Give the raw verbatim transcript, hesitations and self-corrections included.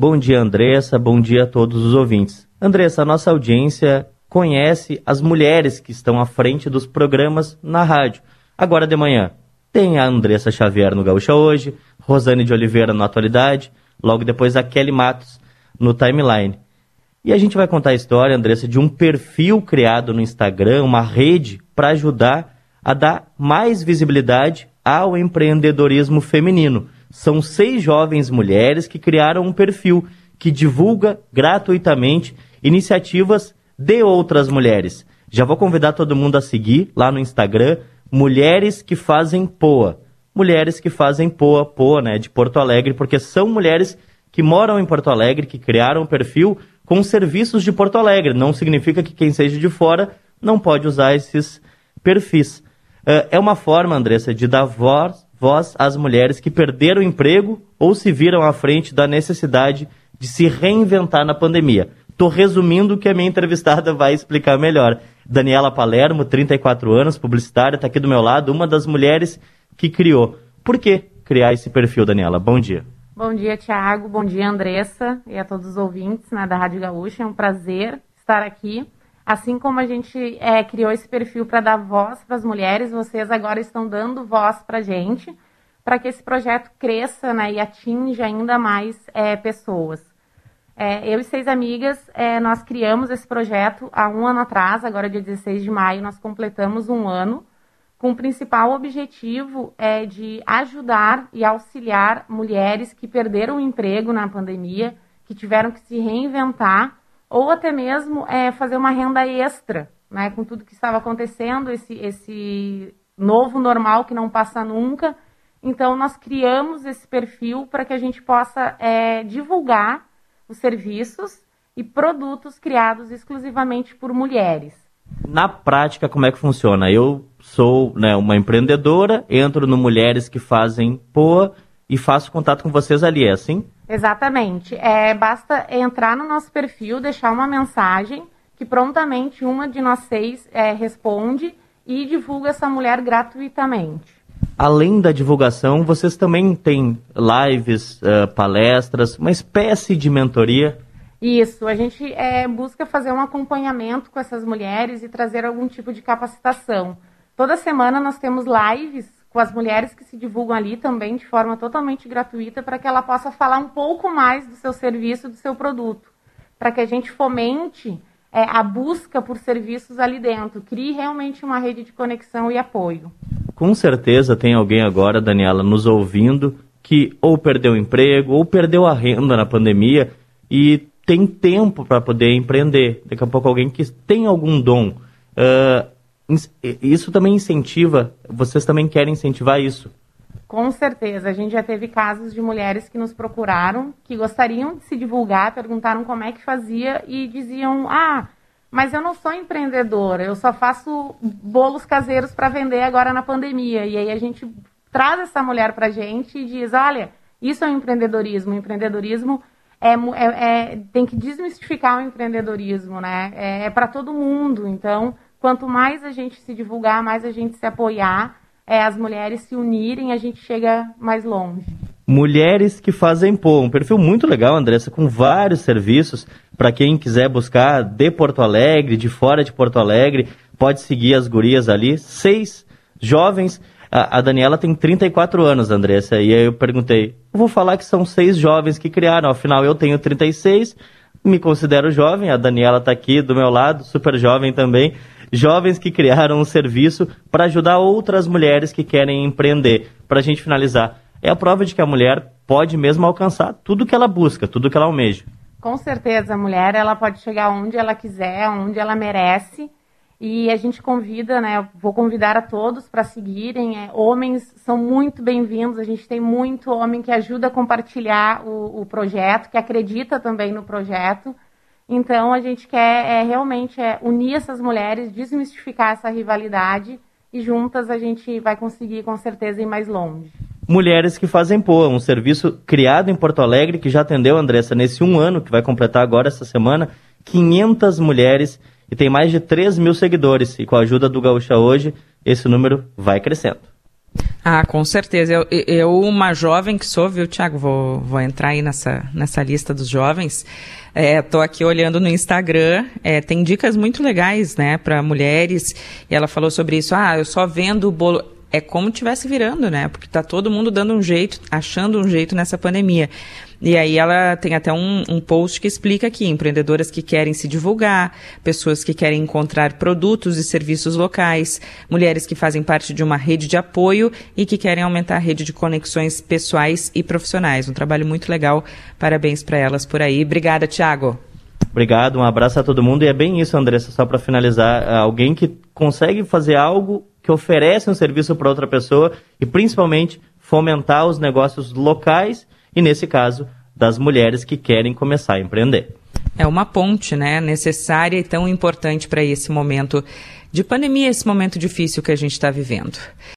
Bom dia, Andressa. Bom dia a todos os ouvintes. Andressa, a nossa audiência conhece as mulheres que estão à frente dos programas na rádio. Agora de manhã tem a Andressa Xavier no Gaúcha Hoje, Rosane de Oliveira no Atualidade, logo depois a Kelly Matos no Timeline. E a gente vai contar a história, Andressa, de um perfil criado no Instagram, uma rede para ajudar a dar mais visibilidade ao empreendedorismo feminino. São seis jovens mulheres que criaram um perfil que divulga gratuitamente iniciativas de outras mulheres. Já vou convidar todo mundo a seguir lá no Instagram, Mulheres que Fazem Poa. Mulheres que Fazem Poa, Poa, né, de Porto Alegre, porque são mulheres que moram em Porto Alegre, que criaram um perfil com serviços de Porto Alegre. Não significa que quem seja de fora não pode usar esses perfis. É uma forma, Andressa, de dar voz, voz às mulheres que perderam o emprego ou se viram à frente da necessidade de se reinventar na pandemia. Estou resumindo o que a minha entrevistada vai explicar melhor. Daniela Palermo, trinta e quatro anos, publicitária, está aqui do meu lado, uma das mulheres que criou. Por que criar esse perfil, Daniela? Bom dia. Bom dia, Thiago. Bom dia, Andressa, e a todos os ouvintes, né, da Rádio Gaúcha. É um prazer estar aqui. Assim como a gente é, criou esse perfil para dar voz para as mulheres, vocês agora estão dando voz para a gente, para que esse projeto cresça, né, e atinja ainda mais é, pessoas. É, eu e seis amigas, é, nós criamos esse projeto há um ano atrás, agora dia dezesseis de maio, nós completamos um ano, com o principal objetivo é, de ajudar e auxiliar mulheres que perderam o emprego na pandemia, que tiveram que se reinventar, ou até mesmo é, fazer uma renda extra, né, com tudo que estava acontecendo, esse, esse novo normal que não passa nunca. Então, nós criamos esse perfil para que a gente possa é, divulgar os serviços e produtos criados exclusivamente por mulheres. Na prática, como é que funciona? Eu sou, né, uma empreendedora, entro no Mulheres que Fazem Poa e faço contato com vocês ali, é assim? Exatamente. É, basta entrar no nosso perfil, deixar uma mensagem que prontamente uma de nós seis é, responde e divulga essa mulher gratuitamente. Além da divulgação, vocês também têm lives, uh, palestras, uma espécie de mentoria? Isso, a gente é, busca fazer um acompanhamento com essas mulheres e trazer algum tipo de capacitação. Toda semana nós temos lives com as mulheres que se divulgam ali também de forma totalmente gratuita para que ela possa falar um pouco mais do seu serviço, do seu produto, para que a gente fomente é, a busca por serviços ali dentro, crie realmente uma rede de conexão e apoio. Com certeza tem alguém agora, Daniela, nos ouvindo que ou perdeu o emprego ou perdeu a renda na pandemia e tem tempo para poder empreender. Daqui a pouco alguém que tem algum dom. Uh, isso também incentiva, vocês também querem incentivar isso? Com certeza. A gente já teve casos de mulheres que nos procuraram, que gostariam de se divulgar, perguntaram como é que fazia e diziam, ah, mas eu não sou empreendedora, eu só faço bolos caseiros para vender agora na pandemia. E aí a gente traz essa mulher para a gente e diz, olha, isso é um empreendedorismo. O empreendedorismo é, é, é, tem que desmistificar o empreendedorismo, né? É, é para todo mundo. Então, quanto mais a gente se divulgar, mais a gente se apoiar, é, as mulheres se unirem, a gente chega mais longe. Mulheres que Fazem Poa, um perfil muito legal, Andressa, com vários serviços. Para quem quiser buscar de Porto Alegre, de fora de Porto Alegre, pode seguir as gurias ali. Seis jovens. A, a Daniela tem trinta e quatro anos, Andressa, e aí eu perguntei, eu vou falar que são seis jovens que criaram, afinal eu tenho trinta e seis, me considero jovem, a Daniela está aqui do meu lado, super jovem também. Jovens que criaram um serviço para ajudar outras mulheres que querem empreender. Para a gente finalizar, é a prova de que a mulher pode mesmo alcançar tudo que ela busca, tudo que ela almeja. Com certeza, a mulher ela pode chegar onde ela quiser, onde ela merece. E a gente convida, né? Vou convidar a todos para seguirem. É, homens são muito bem-vindos. A gente tem muito homem que ajuda a compartilhar o, o projeto, que acredita também no projeto. Então, a gente quer é, realmente é, unir essas mulheres, desmistificar essa rivalidade e juntas a gente vai conseguir, com certeza, ir mais longe. Mulheres que Fazem Poa, um serviço criado em Porto Alegre que já atendeu, Andressa, nesse um ano, que vai completar agora essa semana, quinhentas mulheres e tem mais de três mil seguidores. E com a ajuda do Gaúcha Hoje, esse número vai crescendo. Ah, com certeza. Eu, eu uma jovem que sou, viu, Thiago? Vou, vou entrar aí nessa, nessa lista dos jovens. Estou é, aqui olhando no Instagram, é, tem dicas muito legais, né, para mulheres. E ela falou sobre isso. Ah, eu só vendo o bolo. É como estivesse virando, né? Porque tá todo mundo dando um jeito, achando um jeito nessa pandemia. E aí ela tem até um, um post que explica aqui, empreendedoras que querem se divulgar, pessoas que querem encontrar produtos e serviços locais, mulheres que fazem parte de uma rede de apoio e que querem aumentar a rede de conexões pessoais e profissionais. Um trabalho muito legal, parabéns para elas por aí. Obrigada, Thiago. Obrigado, um abraço a todo mundo. E é bem isso, Andressa, só para finalizar, alguém que consegue fazer algo, que oferece um serviço para outra pessoa e principalmente fomentar os negócios locais e, nesse caso, das mulheres que querem começar a empreender. É uma ponte, né, necessária e tão importante para esse momento de pandemia, esse momento difícil que a gente está vivendo.